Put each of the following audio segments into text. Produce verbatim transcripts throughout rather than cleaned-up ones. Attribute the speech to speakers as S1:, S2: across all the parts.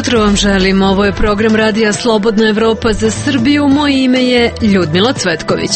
S1: jutro vam želim. Ovo je program Radija Slobodna Evropa za Srbiju. Moje ime je Ljudmila Cvetković.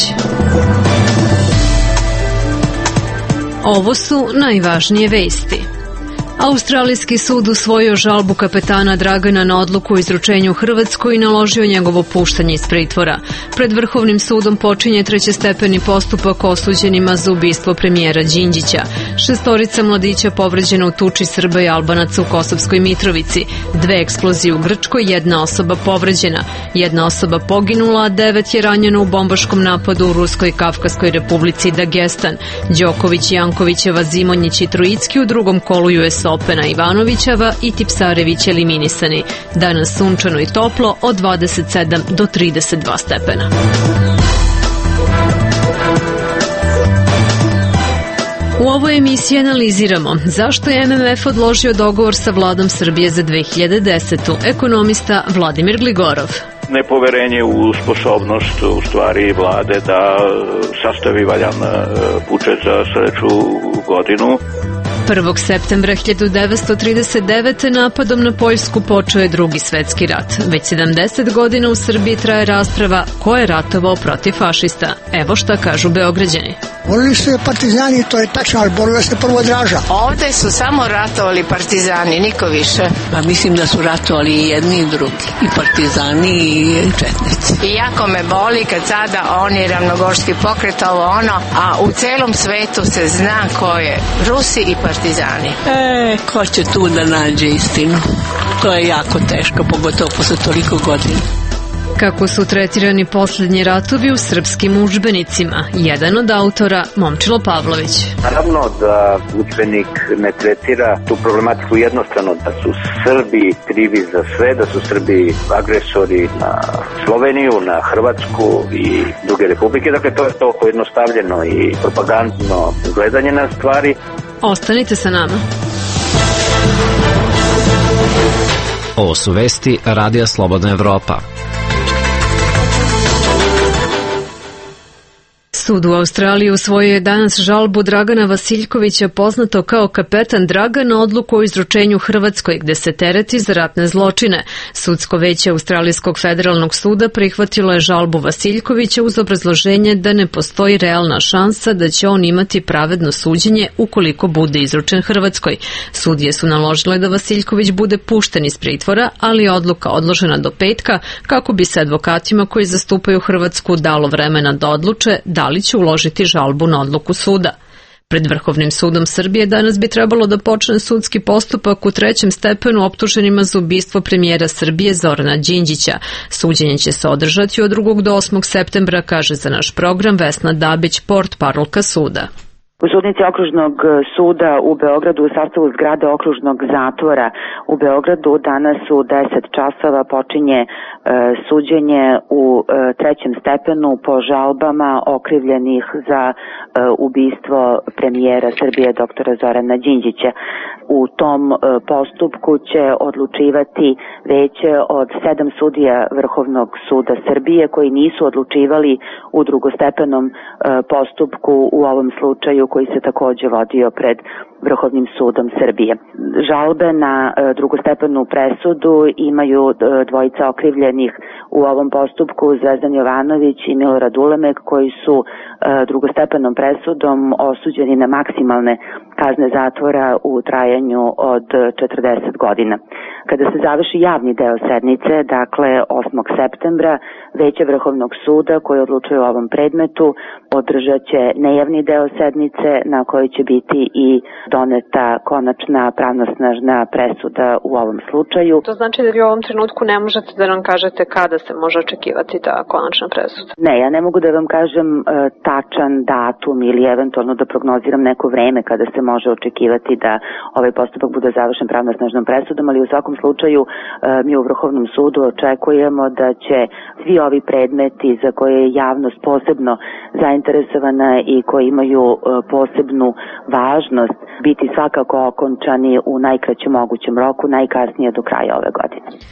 S1: Ovo su najvažnije vesti. Australijski sud usvojio žalbu kapetana Dragana na odluku o izručenju u Hrvatskoj i naložio njegovo puštanje iz pritvora. Pred Vrhovnim sudom počinje trećestepeni postupak osuđenima za ubistvo premijera Đinđića. Šestorica mladića povređena u tuči Srba i Albanaca u Kosovskoj Mitrovici. Dve eksplozije u Grčkoj, jedna osoba povređena. Jedna osoba poginula, a devet je ranjeno u bombaškom napadu u Ruskoj Kafkaskoj Republici Dagestan. Đoković, Jankovićeva, Zimonjić i Trojicki u drugom kolu U S Opena, Ivanovićeva i Tipsarević eliminisani. Danas sunčano i toplo od dvadeset sedam do trideset dva stepena. U ovoj emisiji analiziramo zašto je M M F odložio dogovor sa vladom Srbije za dve hiljade desetu. Ekonomista Vladimir Gligorov.
S2: Nepoverenje u sposobnost u stvari vlade da sastavi valjan budžet za sledeću godinu.
S1: prvog septembra hiljadu devetsto trideset devete. napadom na Poljsku počeo je Drugi svetski rat. Već sedamdeset godina u Srbiji traje rasprava ko je ratovao protiv fašista. Evo šta kažu Beograđani.
S3: Borili su je partizani, to je tačno, ali borila se prvo Draža.
S4: Ovde su samo ratovali partizani, niko više.
S5: Pa mislim da su ratovali i jedni i drugi, i partizani i četnici.
S4: I jako me boli kad sada oni ravnogorski pokret, ovo ono, a u celom svetu se zna ko je Rusi i partizani.
S5: E, ko će tu da nađe istinu? To je jako teško, pogotovo posle toliko godina.
S1: Kako su tretirani poslednji ratovi u srpskim udžbenicima? Jedan od autora, Momčilo Pavlović.
S6: Naravno da udžbenik ne tretira tu problematiku jednostrano, da su Srbi krivi za sve, da su Srbi agresori na Sloveniju, na Hrvatsku i druge republike. Dakle, to je to pojednostavljeno i propagandno gledanje na stvari.
S1: Ostanite sa nama.
S7: Ovo su vesti Radija Slobodna Evropa.
S1: Sud u Australiji usvojio je danas žalbu Dragana Vasiljkovića, poznato kao kapetan Dragan, na odluku o izručenju Hrvatskoj, gde se tereti za ratne zločine. Sudsko veće Australijskog federalnog suda prihvatilo je žalbu Vasiljkovića uz obrazloženje da ne postoji realna šansa da će on imati pravedno suđenje ukoliko bude izručen Hrvatskoj. Sudije su naložile da Vasiljković bude pušten iz pritvora, ali je odluka odložena do petka kako bi se advokatima koji zastupaju Hrvatsku dalo vremena da odluče da li će uložiti žalbu na odluku suda. Pred Vrhovnim sudom Srbije danas bi trebalo da počne sudski postupak u trećem stepenu optuženima za ubistvo premijera Srbije Zorana Đinđića. Suđenje će se održati od drugog do osmog septembra, kaže za naš program Vesna Dabić, portparolka suda.
S8: U sudnici Okružnog suda u Beogradu u sastavu zgrade Okružnog zatvora u Beogradu danas u deset časova počinje e, suđenje u e, trećem stepenu po žalbama okrivljenih za e, ubistvo premijera Srbije doktora Zorana Đinđića. U tom e, postupku će odlučivati veće od sedam sudija Vrhovnog suda Srbije koji nisu odlučivali u drugostepenom e, postupku u ovom slučaju koji se takođe vodio pred Vrhovnim sudom Srbije. Žalbe na e, drugostepenu presudu imaju e, dvojica okrivljenih u ovom postupku, Zvezdan Jovanović i Milorad Ulemek, koji su e, drugostepenom presudom osuđeni na maksimalne kazne zatvora u trajanju od četrdeset godina. Kada se završi javni deo sednice, dakle osmog septembra, Veće Vrhovnog suda koje odlučuje o ovom predmetu održat će nejavni deo sednice na kojoj će biti i doneta konačna pravnosnažna presuda u ovom slučaju.
S1: To znači da vi u ovom trenutku ne možete da nam kažete kada se može očekivati ta konačna presuda?
S8: Ne, ja ne mogu da vam kažem e, tačan datum ili eventualno da prognoziram neko vreme kada se može očekivati da ovaj postupak bude završen pravnosnažnom presudom, ali u svakom slučaju e, mi u Vrhovnom sudu očekujemo da će svi ovi predmeti za koje je javnost posebno zainteresovana i koji imaju e, posebnu važnost biti svakako okončani u najkraćem mogućem roku, najkasnije do kraja ove godine.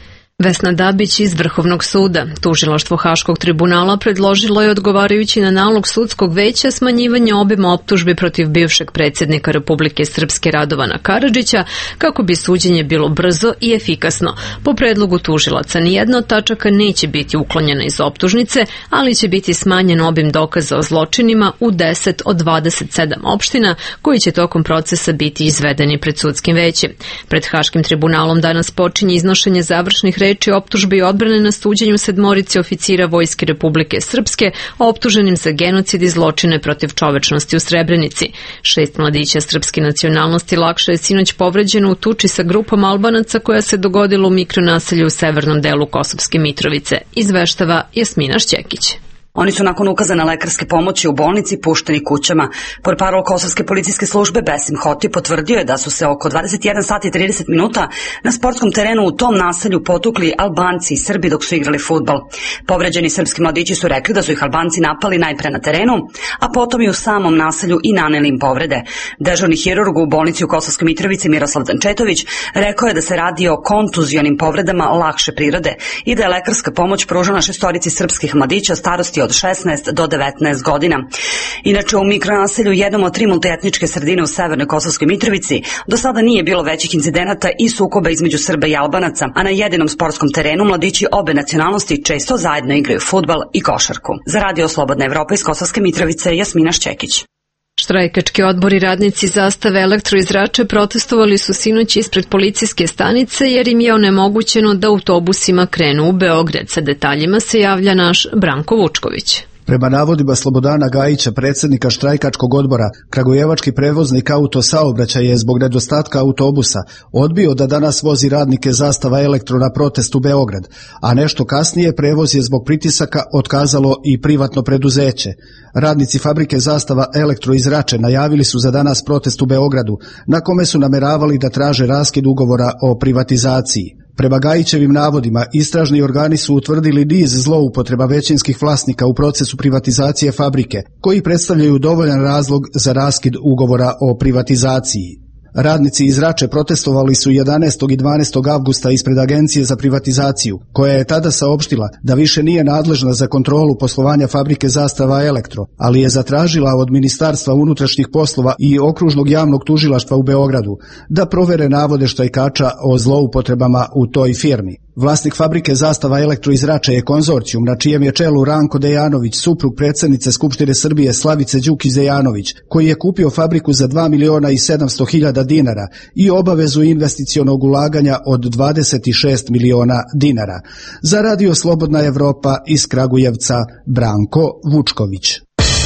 S1: Vesna Dabić iz Vrhovnog suda. Tužilaštvo Haškog tribunala predložilo je, odgovarajući na nalog sudskog veća, smanjivanje obima optužbi protiv bivšeg predsjednika Republike Srpske Radovana Karadžića kako bi suđenje bilo brzo i efikasno. Po predlogu tužilaca nijedna od tačaka neće biti uklonjena iz optužnice, ali će biti smanjen obim dokaza o zločinima u deset od dvadeset sedam opština koji će tokom procesa biti izvedeni pred sudskim većem. Pred Haškim tribunalom danas počinje iznošenje završnih reči optužbe i odbrane na suđenju sedmorici oficira Vojske Republike Srpske optuženim za genocid i zločine protiv čovečnosti u Srebrenici. Šest mladića srpske nacionalnosti lakše je sinoć povređeno u tuči sa grupom Albanaca koja se dogodila u mikronaselju u severnom delu Kosovske Mitrovice, izveštava Jasmina Šćekić.
S9: Oni su nakon ukazane lekarske pomoći u bolnici pušteni kućama. Portparol Kosovske policijske službe Besim Hoti potvrdio je da su se oko dvadeset jedan sati i trideset minuta na sportskom terenu u tom naselju potukli Albanci i Srbi dok su igrali fudbal. Povređeni srpski mladići su rekli da su ih Albanci napali najpre na terenu, a potom i u samom naselju i naneli im povrede. Dežurni hirurg u bolnici u Kosovskoj Mitrovici Miroslav Dančetović rekao je da se radi o kontuzionim povredama lakše prirode i da je lekarska pomoć pružena šestorici srpskih mladića starosti od šesnaest do devetnaest godina. Inače, u mikronaselju jednom od tri multietničke sredine u severnoj Kosovskoj Mitrovici do sada nije bilo većih incidenata i sukoba između Srba i Albanaca, a na jedinom sportskom terenu mladići obe nacionalnosti često zajedno igraju fudbal i košarku. Za Radio Slobodna Evropa iz Kosovske Mitrovice, Jasmina Šćekić.
S1: Štrajkački odbor i radnici Zastave Elektro iz Rače protestovali su sinoć ispred policijske stanice jer im je onemogućeno da autobusima krenu u Beograd. Sa detaljima se javlja naš Branko Vučković.
S10: Prema navodima Slobodana Gajića, predsjednika štrajkačkog odbora, kragujevački prevoznik autosaobraćaja je zbog nedostatka autobusa odbio da danas vozi radnike Zastava Elektro na protest u Beograd, a nešto kasnije prevoz je zbog pritisaka otkazalo i privatno preduzeće. Radnici fabrike Zastava Elektro iz Rače najavili su za danas protest u Beogradu, na kome su nameravali da traže raskid ugovora o privatizaciji. Prema Gajićevim navodima, istražni organi su utvrdili niz zloupotreba većinskih vlasnika u procesu privatizacije fabrike, koji predstavljaju dovoljan razlog za raskid ugovora o privatizaciji. Radnici iz Rače protestovali su jedanaestog i dvanaestog avgusta ispred Agencije za privatizaciju, koja je tada saopštila da više nije nadležna za kontrolu poslovanja fabrike Zastava Elektro, ali je zatražila od Ministarstva unutrašnjih poslova i Okružnog javnog tužilaštva u Beogradu da provere navode štrajkača o zloupotrebama u toj firmi. Vlasnik fabrike Zastava Elektro iz Rače je konzorcijum na čijem je čelu Ranko Dejanović, suprug predsjednice Skupštine Srbije Slavice Đukić Dejanović, koji je kupio fabriku za dva miliona i sedamsto hiljada dinara i obavezu investicionog ulaganja od dvadeset šest miliona dinara. Za Radio Slobodna Evropa iz Kragujevca, Branko Vučković.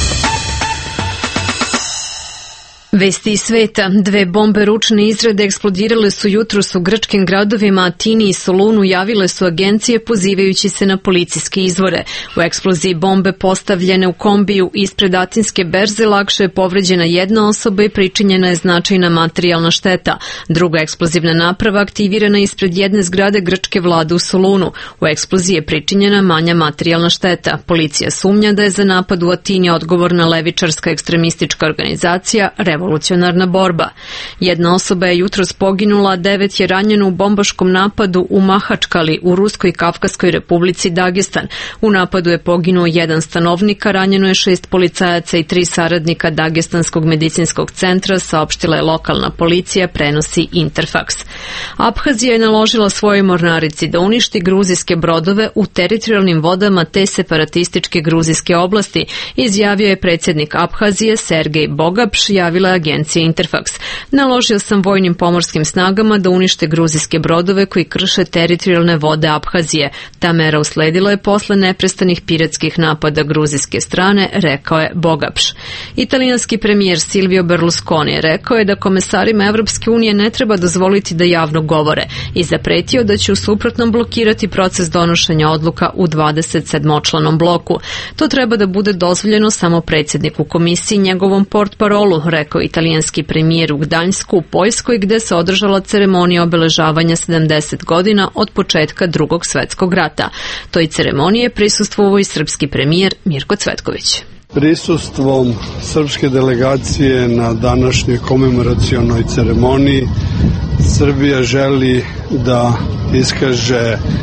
S1: Vesti iz sveta. Dve bombe ručne izrade eksplodirale su jutros u grčkim gradovima Atini i Solunu, javile su agencije pozivajući se na policijske izvore. U eksploziji bombe postavljene u kombiju ispred atinske berze lakše je povređena jedna osoba i pričinjena je značajna materijalna šteta. Druga eksplozivna naprava aktivirana ispred jedne zgrade grčke vlade u Solunu. U eksploziji je pričinjena manja materijalna šteta. Policija sumnja da je za napad u Atini odgovorna levičarska ekstremistička organizacija Revolucionarna borba. Jedna osoba je jutros poginula, a devet je ranjeno u bombaškom napadu u Mahačkali u Ruskoj Kavkaskoj republici Dagestan. U napadu je poginuo jedan stanovnik, a ranjeno je šest policajaca i tri saradnika Dagestanskog medicinskog centra, saopštila je lokalna policija, prenosi Interfax. Abhazija je naložila svojoj mornarici da uništi gruzijske brodove u teritorijalnim vodama te separatističke gruzijske oblasti, izjavio je predsjednik Abhazije Sergej Bogapš, javila agencija Interfax. Naložio sam vojnim pomorskim snagama da unište gruzijske brodove koji krše teritorijalne vode Abhazije. Ta mera usledila je posle neprestanih piratskih napada gruzijske strane, rekao je Bogapš. Italijanski premijer Silvio Berlusconi rekao je da komesarima Evropske unije ne treba dozvoliti da javno govore i zapretio da će u suprotnom blokirati proces donošenja odluka u dvadeset sedmočlanom bloku. To treba da bude dozvoljeno samo predsjedniku komisiji i njegovom portparolu, rekao italijanski premijer u Gdańsku u Poljskoj, gde se održala ceremonija obeležavanja sedamdeset godina od početka Drugog svetskog rata. Toj ceremoniji je prisustvovao i srpski premijer Mirko Cvetković.
S11: Prisustvom srpske delegacije na današnjoj komemoracionoj ceremoniji Srbija želi da iskaže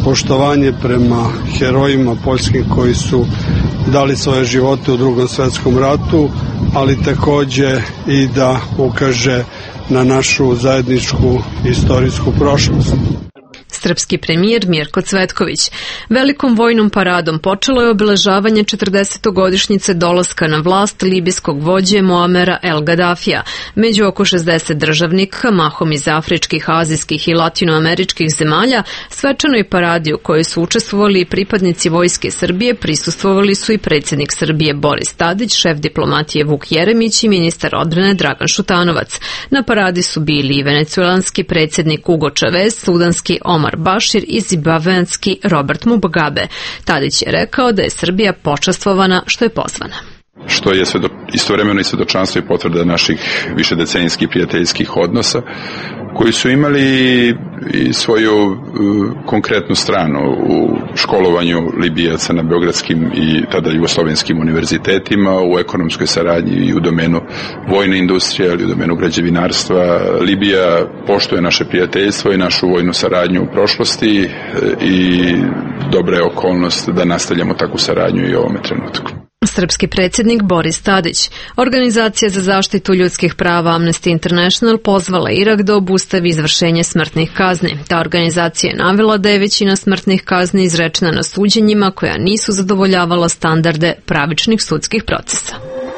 S11: poštovanje prema herojima poljskim koji su dali svoje živote u Drugom svetskom ratu, ali takođe i da ukaže na našu zajedničku istorijsku prošlost.
S1: Srpski premijer Mirko Cvetković. Velikom vojnom paradom počelo je obeležavanje četrdesetogodišnjice dolaska na vlast libijskog vođe Muamera El Gaddafija. Među oko šezdeset državnika, mahom iz afričkih, azijskih i latinoameričkih zemalja, svečanoj paradi u kojoj su učestvovali pripadnici Vojske Srbije, prisustvovali su i predsjednik Srbije Boris Tadić, šef diplomatije Vuk Jeremić i ministar odbrane Dragan Šutanovac. Na paradi su bili i venecuelanski predsjednik Hugo Chavez, sudanski Omar Bašir i zimbabvenski Robert Mugabe. Tadić je rekao da je Srbija počastvovana što je pozvana.
S12: Što je svedo, istovremeno i svedočanstvo i potvrda naših višedecenijskih prijateljskih odnosa, koji su imali i svoju uh, konkretnu stranu u školovanju Libijaca na beogradskim i tada jugoslovenskim univerzitetima, u ekonomskoj saradnji i u domenu vojne industrije, ali u domenu građevinarstva. Libija poštuje naše prijateljstvo i našu vojnu saradnju u prošlosti i dobra je okolnost da nastavljamo takvu saradnju i u ovome trenutku.
S1: Srpski predsjednik Boris Tadić. Organizacija za zaštitu ljudskih prava Amnesty International pozvala Irak da obustavi izvršenje smrtnih kazni. Ta organizacija je navela da je većina smrtnih kazni izrečena na suđenjima koja nisu zadovoljavala standarde pravičnih sudskih procesa.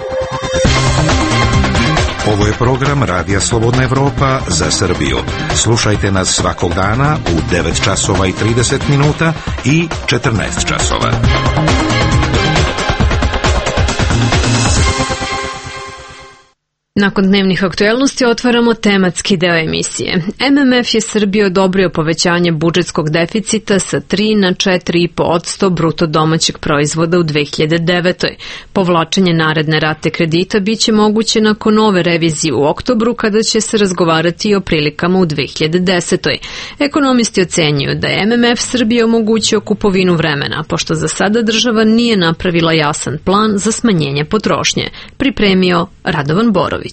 S13: Ovo je program Radija Slobodna Evropa za Srbiju. Slušajte nas svakog dana u devet časova i trideset minuta i četrnaest časova.
S1: Nakon dnevnih aktuelnosti otvaramo tematski deo emisije. M M F je Srbiji odobrio povećanje budžetskog deficita sa tri na četiri zarez pet posto bruto domaćeg proizvoda u dve hiljade devetoj. Povlačenje naredne rate kredita biće moguće nakon nove revizije u oktobru, kada će se razgovarati i o prilikama u dve hiljade desetoj. Ekonomisti ocenjuju da je M M F Srbiji omogućio kupovinu vremena, pošto za sada država nije napravila jasan plan za smanjenje potrošnje. Pripremio Radovan Borov.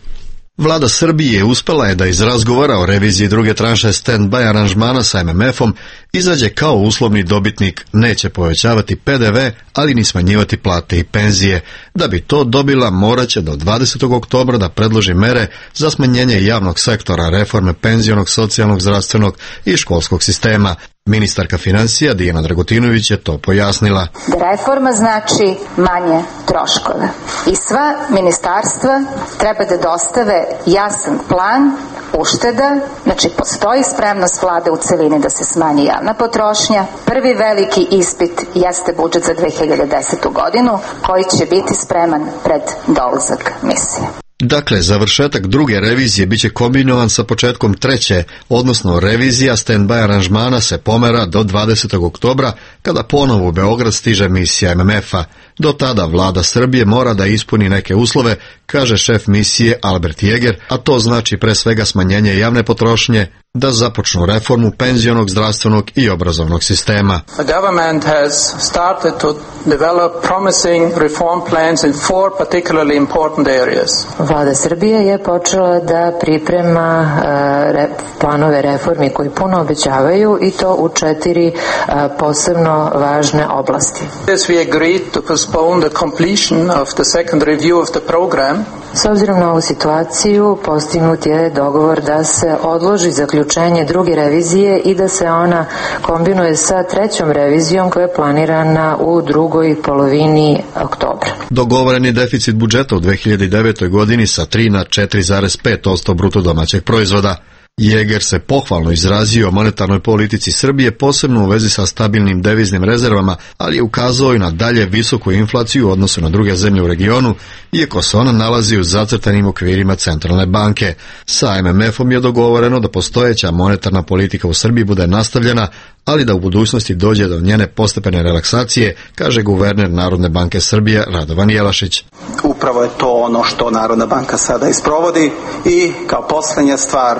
S14: Vlada Srbije uspela je da iz razgovora o reviziji druge tranše stand-by aranžmana sa M M F-om izađe kao uslovni dobitnik, neće povećavati P D V, ali ni smanjivati plate i penzije. Da bi to dobila, moraće do dvadesetog oktobra da predloži mere za smanjenje javnog sektora, reforme penzionog, socijalnog, zdravstvenog i školskog sistema. Ministarka financija Dijana Dragutinović je to pojasnila.
S15: Da reforma znači manje troškove i sva ministarstva treba da dostave jasan plan ušteda, znači postoji spremnost vlade u celini da se smanji javna potrošnja. Prvi veliki ispit jeste budžet za dve hiljade desetu godinu koji će biti spreman pred dolazak misije.
S14: Dakle, završetak druge revizije biće kombinovan sa početkom treće, odnosno revizija stand-by aranžmana se pomera do dvadesetog oktobra, kada ponovo u Beograd stiže misija M M F-a. Do tada vlada Srbije mora da ispuni neke uslove, kaže šef misije Albert Jeger, a to znači pre svega smanjenje javne potrošnje, da započnu reformu penzionog, zdravstvenog i obrazovnog sistema.
S16: The government has started to develop promising reform plans in four particularly important areas.
S17: Vlada Srbije je počela da priprema uh, re, planove reformi koji puno obećavaju i to u četiri uh, posebno važne oblasti.
S16: As we agreed to postpone the completion of the second review of the program.
S17: S obzirom na ovu situaciju, postignut je dogovor da se odloži zaključenje druge revizije i da se ona kombinuje sa trećom revizijom koja je planirana u drugoj polovini oktobra.
S14: Dogovoreni deficit budžeta u dve hiljade devetoj godini sa tri na četiri zarez pet posto bruto domaćeg proizvoda. Jeger se pohvalno izrazio o monetarnoj politici Srbije, posebno u vezi sa stabilnim deviznim rezervama, ali je ukazao i na dalje visoku inflaciju u odnosu na druge zemlje u regionu, iako se ona nalazi u zacrtanim okvirima centralne banke. Sa M M F-om je dogovoreno da postojeća monetarna politika u Srbiji bude nastavljena, ali da u budućnosti dođe do njene postepene relaksacije, kaže guverner Narodne banke Srbije Radovan Jelašić.
S18: Upravo je to ono što Narodna banka sada isprovodi i kao poslednja stvar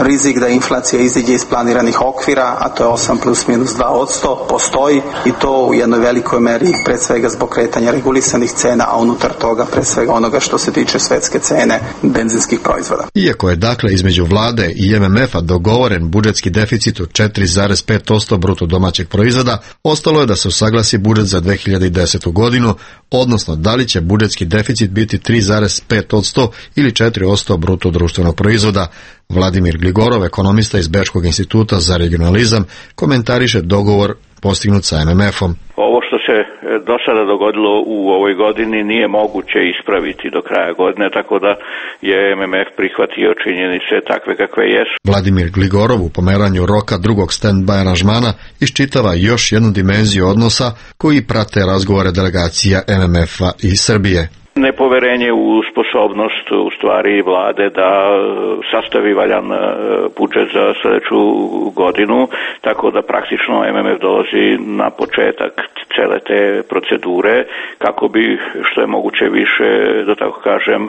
S16: rizik da inflacija iziđe iz planiranih okvira, a to je osam plus minus dva odsto, postoji i to u jednoj velikoj meri pre svega zbog kretanja regulisanih cena, a unutar toga pre svega onoga što se tiče svetske cene benzinskih proizvoda.
S14: Iako je dakle između vlade i M M F-a dogovoren budžetski deficit od četiri zarez pet posto bruto domaćeg proizvoda, ostalo je da se usaglasi budžet za dve hiljade desetu godinu, odnosno da li će budžetski deficit biti tri zarez pet posto ili četiri posto bruto društvenog proizvoda. Vladimir Gligorov, ekonomista iz Bečkog instituta za regionalizam, komentariše dogovor postignut sa M M F-om.
S2: Ovo što se do sada dogodilo u ovoj godini nije moguće ispraviti do kraja godine, tako da je M M F prihvatio činjenice takve kakve jesu.
S14: Vladimir Gligorov u pomeranju roka drugog stand-by aranžmana iščitava još jednu dimenziju odnosa koji prate razgovore delegacija M M F-a i Srbije.
S2: Nepoverenje u sposobnost u stvari vlade da sastavi valjan budžet za sljedeću godinu, tako da praktično M M F dolazi na početak cele te procedure kako bi što je moguće više, da tako kažem,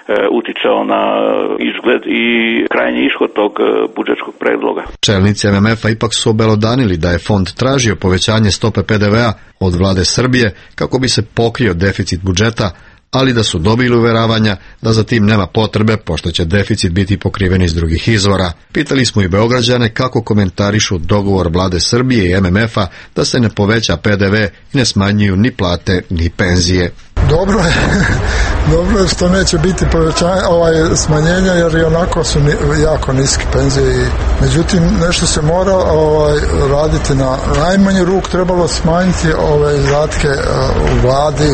S2: uticao na izgled i krajnji ishod tog budžetskog predloga.
S14: Čelnici M M F-a ipak su obelodanili da je fond tražio povećanje stope P D V-a od vlade Srbije kako bi se pokrio deficit budžeta, ali da su dobili uveravanja da za tim nema potrebe, pošto će deficit biti pokriven iz drugih izvora. Pitali smo i Beograđane kako komentarišu dogovor vlade Srbije i M M F-a da se ne poveća P D V i ne smanjuju ni plate ni penzije.
S18: Dobro je, dobro je što neće biti povećanje, ovaj, smanjenja, jer i onako su ni, jako niske penzije. I, međutim, nešto se mora ovaj, raditi na najmanji ruk, trebalo smanjiti ove izdatke u vladi,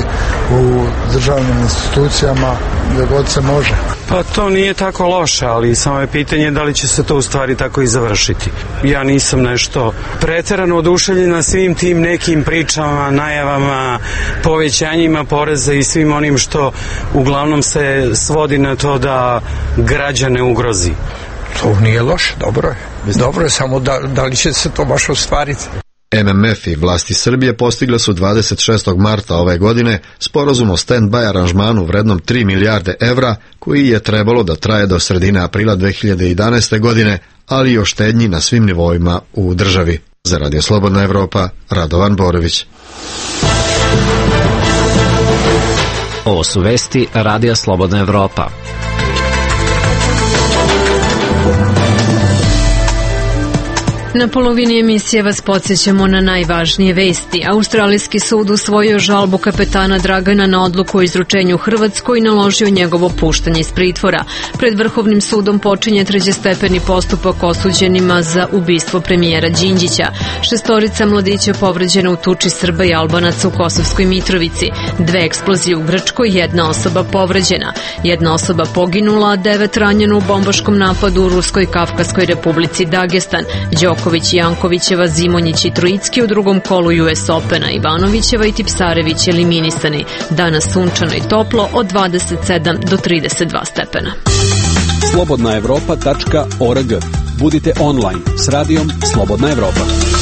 S18: u državnim institucijama, gdje god se može.
S19: Pa to nije tako loše, ali samo je pitanje da li će se to u stvari tako i završiti. Ja nisam nešto preterano oduševljen na svim tim nekim pričama, najavama, povećanjima poreza i svim onim što uglavnom se svodi na to da građane ugrozi.
S18: To nije loše, dobro je. Dobro je, samo da, da li će se to baš ostvariti.
S14: M M F i vlasti Srbije postigle su dvadeset šestog marta ove godine sporazum o stand-by aranžmanu vrednom tri milijarde evra, koji je trebalo da traje do sredine aprila dve hiljade jedanaeste. godine, ali i o štednji na svim nivoima u državi. Za Radio Slobodna Evropa, Radovan Borović.
S7: Ovo su vesti Radija Slobodna Evropa.
S1: Na polovini emisije vas podsjećamo na najvažnije vesti. Australijski sud usvojio žalbu kapetana Dragana na odluku o izručenju Hrvatskoj i naložio njegovo puštanje iz pritvora. Pred Vrhovnim sudom počinje trećestepeni postupak osuđenima za ubistvo premijera Đinđića. Šestorica mladića povređena u tuči Srba i Albanaca u Kosovskoj Mitrovici. Dve eksplozije u Grčkoj, jedna osoba povređena. Jedna osoba poginula, a devet ranjeno u bombaškom napadu u Ruskoj Kafkaskoj Republici Dagestan. Đoković i Jankovićeva, Zimonjić i Trojicki u drugom kolu U S Opena, Ivanovićeva i Tipsarević eliminisani. Danas sunčano i toplo od dvadeset sedam do trideset dva stepena.
S20: slobodna evropa tačka org. Budite online s radijom Slobodna Evropa.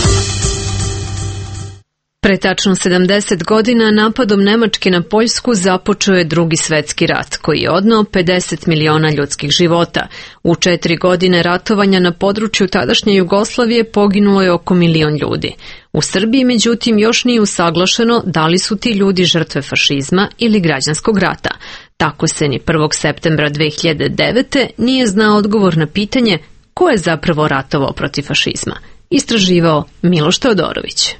S1: Pre tačno sedamdeset godina napadom Nemačke na Poljsku započeo je Drugi svetski rat, koji je odneo pedeset miliona ljudskih života. U četiri godine ratovanja na području tadašnje Jugoslavije poginulo je oko milion ljudi. U Srbiji, međutim, još nije usaglašeno da li su ti ljudi žrtve fašizma ili građanskog rata. Tako se ni prvog septembra dve hiljade devete. nije znao odgovor na pitanje ko je zapravo ratovao protiv fašizma. Istraživao Miloš Teodorović.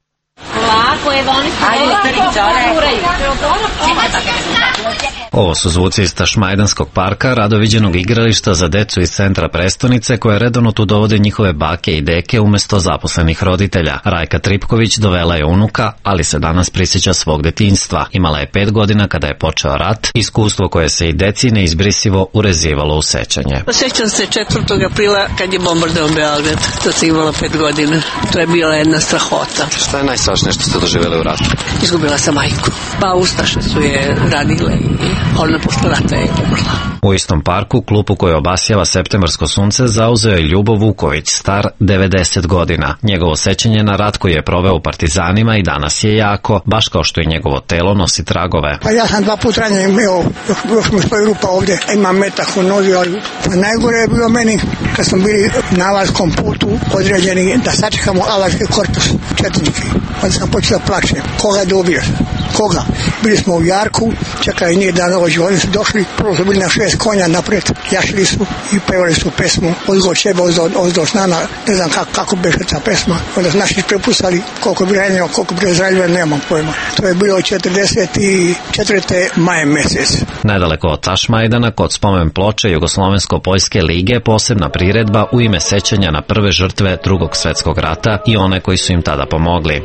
S7: Ovo su zvuci iz Tašmajdanskog parka, radoviđenog igrališta za decu iz centra prestonice, koje redovno tu dovode njihove bake i deke umesto zaposlenih roditelja. Rajka Tripković dovela je unuka, ali se danas prisjeća svog detinjstva. Imala je pet godina kada je počeo rat, iskustvo koje se i deci neizbrisivo urezivalo u sećanje.
S5: Sećam se četvrtog aprila kad je bombardovao Beograd, to sam imala pet godina. To je bila jedna strahota.
S21: Šta je najstrašnije što ste doživjeli u ratu?
S5: Izgubila sam majku. Pa ustaše su je ranile i ona posle rata je umrla.
S7: U istom parku, klub u kojoj obasjava septembarsko sunce, zauzeo je Ljubo Vuković, star devedeset godina. Njegovo sećanje na rat koji je proveo u Partizanima i danas je jako, baš kao što i njegovo telo nosi tragove.
S3: Pa ja sam dva puta ranije imao, još, još mi stoji rupa ovdje, imam metak u nozi, ali najgore je bilo meni kad smo bili na Alajskom putu određeni da sačekamo Alajski korpus, četnički. Onda sam počeo plaćem. Koga je dobio? Koga? Bili smo u jarku, čekali nije dan dođu, oni su došli, prvo su bili na šest konja napred, jašili su i pevali su pesmu Ozgo ćebe, ozdo snana, ne znam kako, kako beše ta pesma. Onda su naši prepustali koliko bi ranjeno, koliko bi razraljeno, nemam pojma. To je bilo četrdeset četvrte maje mesec.
S7: Nedaleko od Tašmajdana, kod spomen ploče Jugoslovensko-Poljske lige, posebna priredba u ime sećanja na prve žrtve Drugog svetskog rata i one koji su im tada pomogli.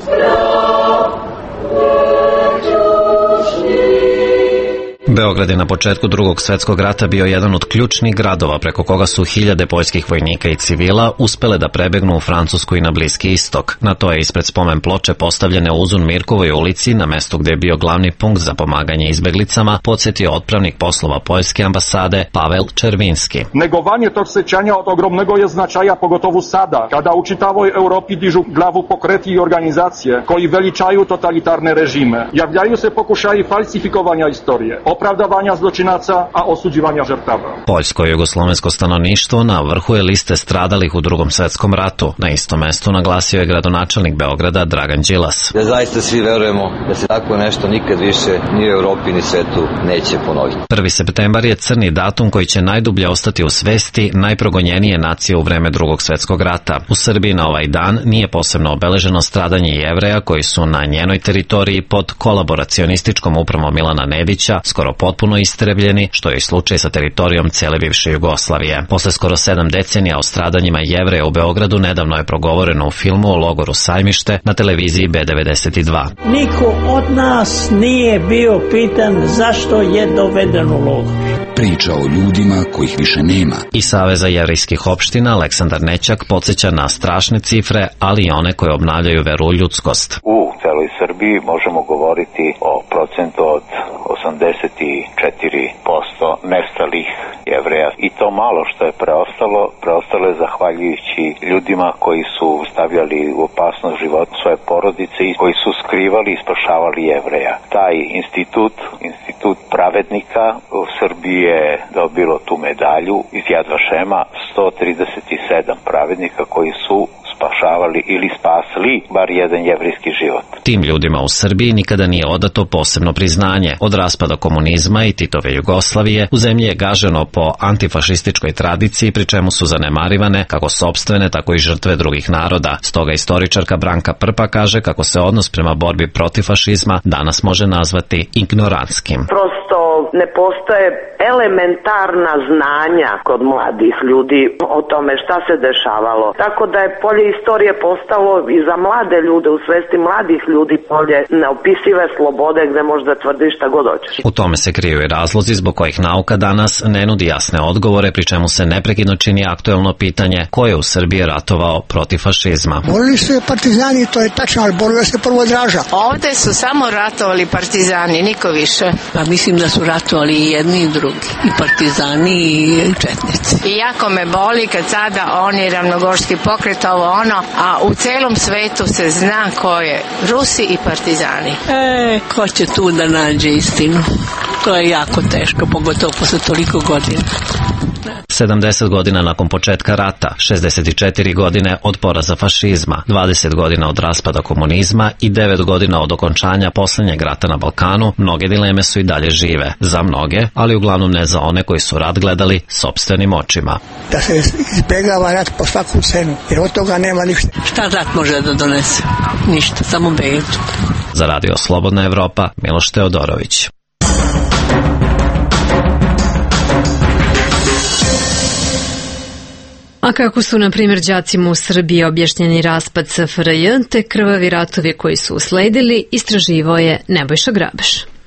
S7: Beograd je na početku Drugog svetskog rata bio jedan od ključnih gradova preko koga su hiljade poljskih vojnika i civila uspele da prebegnu u Francusku i na Bliski istok. Na to je ispred spomen ploče postavljene u Uzun Mirkovoj ulici, na mestu gde je bio glavni punkt za pomaganje izbeglicama, podsjetio otpravnik poslova Poljske ambasade Pavel Červinski.
S22: Negovanje tog sećanja od ogromnego je značaja, pogotovo sada, kada u čitavoj Europi dižu glavu pokreti i organizacije koji veličaju totalitarne režime. Javljaju se pokušaji falsifikovanja istorije, opravdavanja zločinaca, a osuđivanja žrtava.
S7: Poljsko i jugoslovensko stanovništvo na vrhu je liste stradalih u Drugom svetskom ratu. Na istom mestu naglasio je gradonačelnik Beograda Dragan Đilas.
S23: Da zaista svi verujemo da se tako nešto nikad više ni u Europi ni svetu neće ponoviti.
S7: prvi septembar je crni datum koji će najdublje ostati u svesti najprogonjenije nacije u vreme Drugog svetskog rata. U Srbiji na ovaj dan nije posebno obeleženo stradanje Jevreja koji su na njenoj teritoriji pod kolaboracionističkom upravom Milana Nedića skoro potpuno istrebljeni, što je i slučaj sa teritorijom cele bivše Jugoslavije. Posle skoro sedam decenija o stradanjima Jevreja u Beogradu nedavno je progovoreno u filmu o logoru Sajmište na televiziji B devedeset dva.
S24: Niko od nas nije bio pitan zašto je doveden u logor.
S25: Priča o ljudima kojih više nema.
S7: I Saveza jevrejskih opština Aleksandar Nećak podsjeća na strašne cifre, ali i one koje obnavljaju veru u ljudskost.
S6: U celoj Srbiji možemo govoriti o procentu od osamdeset četiri posto nestalih Jevreja. I to malo što je preostalo, preostalo je zahvaljujući ljudima koji su stavljali u opasnost život svoje porodice i koji su skrivali i spašavali Jevreja. Taj institut, institut pravednika u Srbiji je dobilo tu medalju iz Jad Vašema, sto trideset sedam pravednika koji su spašavali ili spasli bar jedan jevrejski život.
S7: Tim ljudima u Srbiji nikada nije odato posebno priznanje. Od raspada komunizma i Titove Jugoslavije u zemlji je gaženo po antifašističkoj tradiciji, pri čemu su zanemarivane kako sopstvene, tako i žrtve drugih naroda. Stoga istoričarka Branka Prpa kaže kako se odnos prema borbi protiv fašizma danas može nazvati ignorantskim.
S26: Prosto ne postoje elementarna znanja kod mladih ljudi o tome šta se dešavalo. Tako da je polje istorije postalo i za mlade ljude, u svesti mladih ljudi, polje neopisive slobode gde možeš da tvrdiš šta god hoćeš.
S7: U tome se kriju i razlozi zbog kojih nauka danas ne nudi jasne odgovore, pri čemu se neprekidno čini aktuelno pitanje ko je u Srbiji ratovao protiv fašizma.
S3: Borili su je partizani, to je tačno, ali borili se prvo Draža.
S4: Ovde su samo ratovali partizani, niko više.
S5: Pa mislim da su ratovali i jedni i drugi, i partizani i četnici.
S4: I jako me boli kad sada oni ravnogorski pokret, ovo ono, a u celom svetu se zna ko je Rusi i partizani.
S5: E, ko će tu da nađe istinu? To je jako teško, pogotovo posle toliko godina.
S7: sedamdeset godina nakon početka rata, šezdeset četiri godine od poraza fašizma, dvadeset godina od raspada komunizma i devet godina od okončanja poslednjeg rata na Balkanu, mnoge dileme su i dalje žive. Za mnoge, ali uglavnom ne za one koji su rat gledali sopstvenim očima.
S3: Da se izbegava rat po svaku cenu, jer od toga nema ništa.
S5: Šta rat može da donese? Ništa, samo bedu.
S7: Za Radio Slobodna Evropa, Miloš Teodorović.
S1: A kako su, na primjer, đacima u Srbiji objašnjeni raspad S F R J te krvavi ratovi koji su usledili, istraživao je Nebojša Grabeš.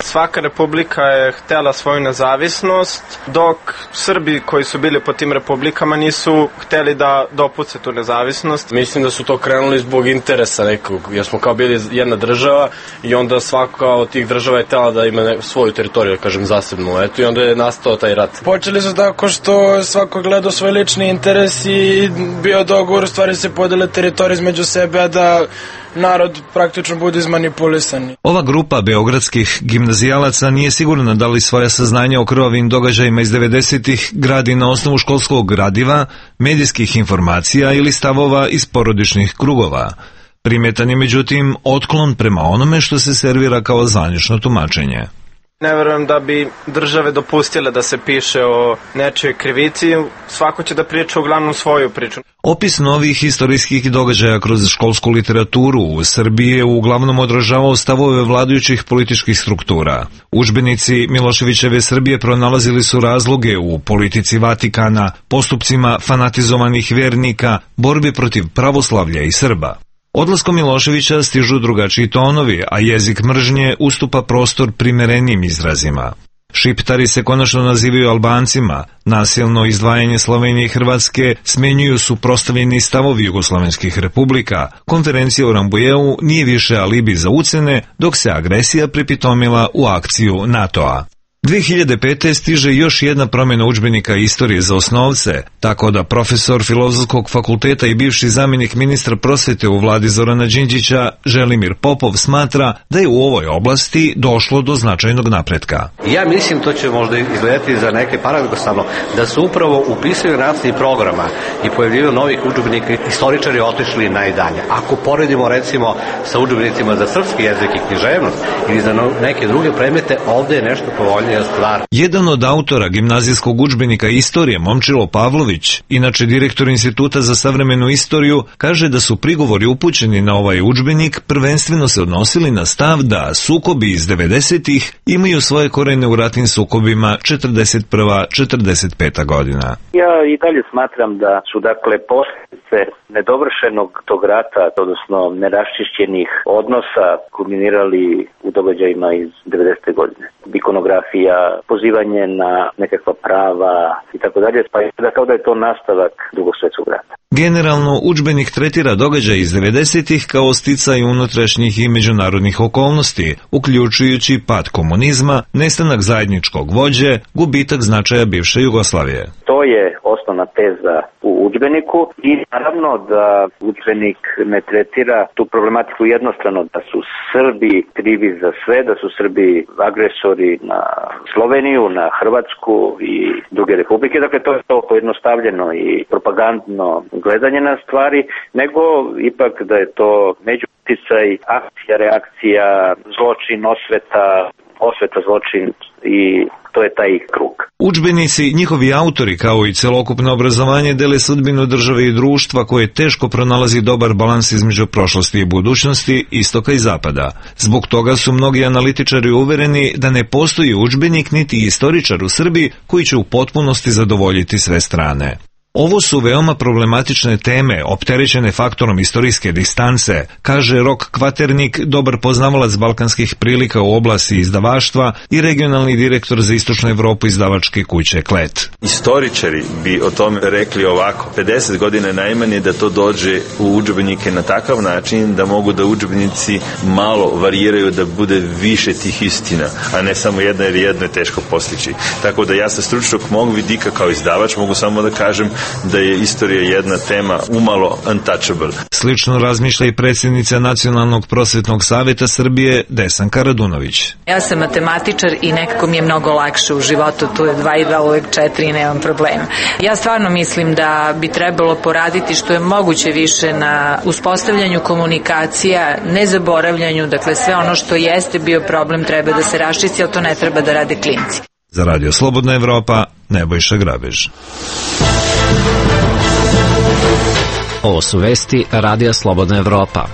S8: Svaka republika je htela svoju nezavisnost, dok Srbi koji su bili po tim republikama nisu hteli da dopuste tu nezavisnost.
S9: Mislim da su to krenuli zbog interesa nekog, jer smo kao bili jedna država i onda svaka od tih država je htela da ima svoju teritoriju, kažem, zasebnu, eto, i onda je nastao taj rat.
S10: Počeli su tako što svako gledao svoj lični interes i bio dogovor, u stvari se podele teritorije između sebe, a da narod praktično bude izmanipulisan.
S11: Ova grupa beogradskih gimnazijalaca nije sigurna da li svoja saznanja o krvavim događajima iz devedesetih gradi na osnovu školskog gradiva, medijskih informacija ili stavova iz porodičnih krugova. Primetan je međutim otklon prema onome što se servira kao zvanično tumačenje.
S8: Ne verujem da bi države dopustile da se piše o nečijoj krivici, svako će da priča uglavnom svoju priču.
S11: Opis novih istorijskih događaja kroz školsku literaturu u Srbiji je uglavnom odražavao stavove vladajućih političkih struktura. Udžbenici Miloševićeve Srbije pronalazili su razloge u politici Vatikana, postupcima fanatizovanih vernika, borbi protiv pravoslavlja i Srba. Odlaskom Miloševića stižu drugačiji tonovi, a jezik mržnje ustupa prostor primerenijim izrazima. Šiptari se konačno nazivaju Albancima, nasilno izdvajanje Slovenije i Hrvatske smenjuju suprotstavljeni stavovi jugoslovenskih republika, konferencija u Rambujeu nije više alibi za ucene, dok se agresija pripitomila u akciju NATO-a. dve hiljade pete. stiže još jedna promjena udžbenika istorije za osnovce, tako da profesor Filozofskog fakulteta i bivši zamjenik ministra prosvete u vladi Zorana Đinđića, Želimir Popov, smatra da je u ovoj oblasti došlo do značajnog napretka.
S12: Ja mislim, to će možda izgledati za neke paradoksalno, da su upravo u pisanju nastavnih programa i pojavljivanju novih udžbenika istoričari otišli najdalje. Ako poredimo recimo sa udžbenicima za srpski jezik i književnost ili za neke druge predmete, ovde je nešto povoljnije.
S11: Jedan od autora gimnazijskog udžbenika istorije, Momčilo Pavlović, inače direktor Instituta za savremenu istoriju, kaže da su prigovori upućeni na ovaj udžbenik prvenstveno se odnosili na stav da sukobi iz devedesetih imaju svoje korene u ratnim sukobima četrdeset prva do četrdeset peta godina.
S6: Ja i dalje smatram da su dakle posljedice nedovršenog tog rata, odnosno neraščišćenih odnosa, kulminirali u događajima iz devedesete godine. Ikonografija, pozivanje na nekakva prava i tako dalje, pa da kao da je to nastavak Drugog svjetskog rata.
S11: Generalno, udžbenik tretira događaj iz devedesetih kao sticaj unutrašnjih i međunarodnih okolnosti, uključujući pad komunizma, nestanak zajedničkog vođe, gubitak značaja bivše Jugoslavije.
S6: To je osnovna teza u udžbeniku i naravno da udžbenik ne tretira tu problematiku jednostrano, da su Srbi krivi za sve, da su Srbi agresori na Sloveniju, na Hrvatsku i druge republike. Dakle, to je to pojednostavljeno i propagandno gledanje na stvari, nego ipak da je to međuuticaj, akcija, reakcija, zločin, osveta, osveta, zločin i to je taj krug.
S11: Udžbenici, njihovi autori kao i celokupno obrazovanje dele sudbinu države i društva koje teško pronalazi dobar balans između prošlosti i budućnosti, istoka i zapada. Zbog toga su mnogi analitičari uvereni da ne postoji udžbenik niti istoričar u Srbiji koji će u potpunosti zadovoljiti sve strane. Ovo su veoma problematične teme, opterećene faktorom istorijske distance, kaže Rok Kvaternik, dobar poznavalac balkanskih prilika u oblasti izdavaštva i regionalni direktor za istočnu Evropu izdavačke kuće Klet.
S13: Istoričari bi o tome rekli ovako, pedeset godina najmanje da to dođe u udžbenike na takav način da mogu da udžbenici malo variraju, da bude više tih istina, a ne samo jedna, jer jedno je teško postići. Tako da ja sa stručnog mog vidika kao izdavač mogu samo da kažem da je istorija jedna tema umalo untouchable.
S11: Slično razmišlja i predsjednica Nacionalnog prosvetnog savjeta Srbije Desanka Radunović.
S27: Ja sam matematičar i nekako mi je mnogo lakše u životu, tu je dva i dva uvek četiri i nemam problema. Ja stvarno mislim da bi trebalo poraditi što je moguće više na uspostavljanju komunikacija, nezaboravljanju, dakle sve ono što jeste bio problem treba da se raščisti, ali to ne treba da rade klinci.
S11: Za Radio Slobodna Evropa, Nebojša Grabež.
S7: Ovo su vesti Radija Slobodna Evropa.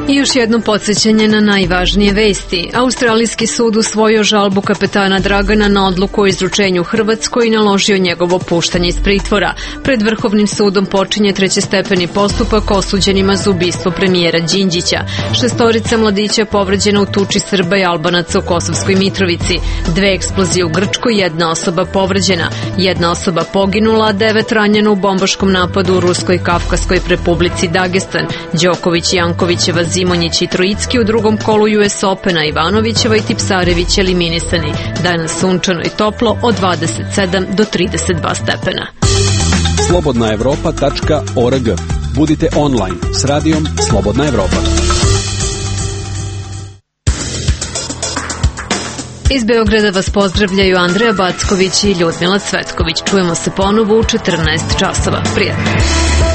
S1: I još jedno podsjećanje na najvažnije vesti. Australijski sud usvojio žalbu kapetana Dragana na odluku o izručenju Hrvatskoj i naložio njegovo puštanje iz pritvora. Pred Vrhovnim sudom počinje trećestepeni postupak osuđenima za ubistvo premijera Đinđića. Šestorica mladića povređena u tuči Srba i Albanaca u Kosovskoj Mitrovici. Dve eksplozije u Grčkoj, jedna osoba povređena. Jedna osoba poginula, a devet ranjeno u bombaškom napadu u Ruskoj Kafkaskoj Republici Dagestan. Đoković, Jankovićeva, Zimonjić i Trojicki u drugom kolu U S Opena, Ivanovićeva i Tipsarević eliminisani. Danas sunčano i toplo od dvadeset sedam do trideset dva stepena.
S20: slobodna evropa tačka org. Budite online s radijom Slobodna Evropa.
S1: Iz Beograda vas pozdravljaju Andreja Backović i Ljudmila Cvetković. Čujemo se ponovo u četrnaest časova. Prijatno.